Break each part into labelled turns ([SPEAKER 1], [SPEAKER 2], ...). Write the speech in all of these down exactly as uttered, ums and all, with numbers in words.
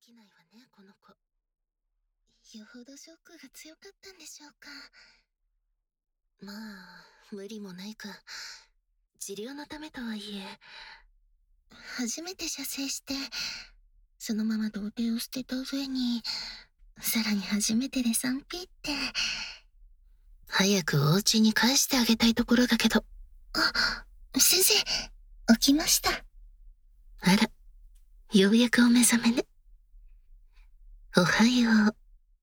[SPEAKER 1] きないわね、この子。よほどショックが強かったんでしょうか。まあ、無理もないか。治療のためとはいえ、初めて射精して、そのまま童貞を捨てた上に、さらに初めてで スリーピー って。早くお家に帰してあげたいところだけど。あ、先生、起きました。あら、ようやくお目覚めね。おはよう。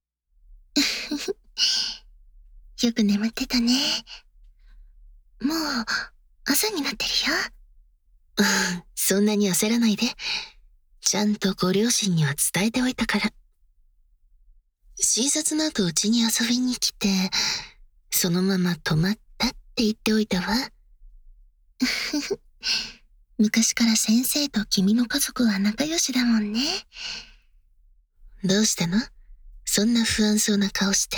[SPEAKER 1] よく眠ってたね。もう、朝になってるよ。うん、そんなに焦らないで。ちゃんとご両親には伝えておいたから。診察の後うちに遊びに来て、そのまま泊まったって言っておいたわ。昔から先生と君の家族は仲良しだもんね。どうしたの？そんな不安そうな顔して。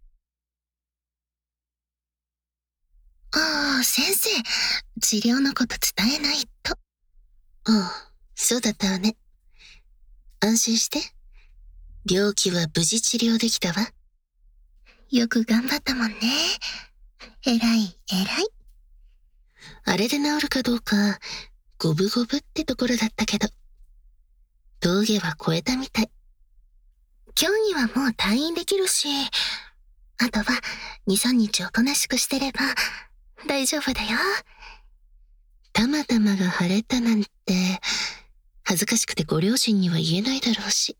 [SPEAKER 1] ああ、先生、治療のこと伝えないと。ああ、そうだったわね。安心して。病気は無事治療できたわ。よく頑張ったもんね。偉い、偉い。あれで治るかどうか、五分五分ってところだったけど、峠は越えたみたい。今日にはもう退院できるし、あとはに、さんにちおとなしくしてれば大丈夫だよ。たまたまが腫れたなんて、恥ずかしくてご両親には言えないだろうし。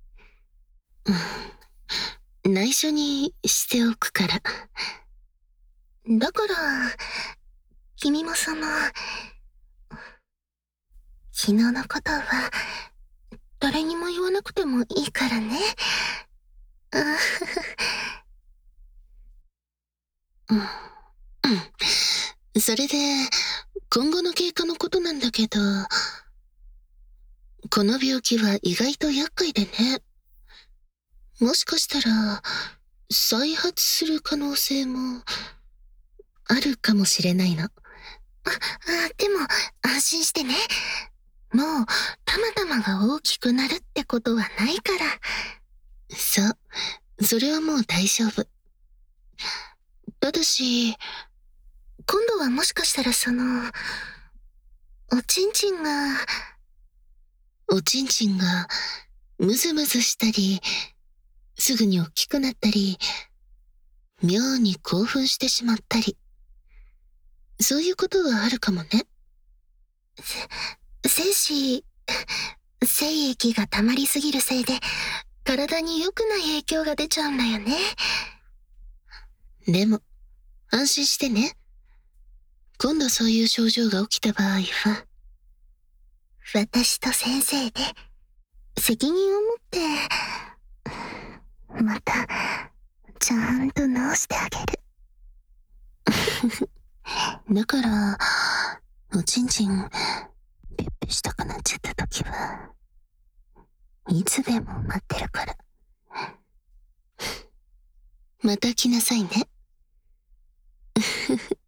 [SPEAKER 1] うん、内緒にしておくから。だから、君もその、昨日のことは、誰にも言わなくてもいいからね。うん。うん。それで、今後の経過のことなんだけど、この病気は意外と厄介でね。もしかしたら、再発する可能性も、あるかもしれないの。あ、あ、でも、安心してね。もう、たまたまが大きくなるってことはないから。そう、それはもう大丈夫。ただし、今度はもしかしたらその、おちんちんが、おちんちんが、ムズムズしたり、すぐに大きくなったり、妙に興奮してしまったり、そういうことはあるかもね。精子、精液が溜まりすぎるせいで、体に良くない影響が出ちゃうんだよね。でも、安心してね。今度そういう症状が起きた場合は、私と先生で、責任を持って、また、ちゃんと治してあげる。だから、おちんちん、ピッピしたくなっちゃった時は、いつでも待ってるから。また来なさいね。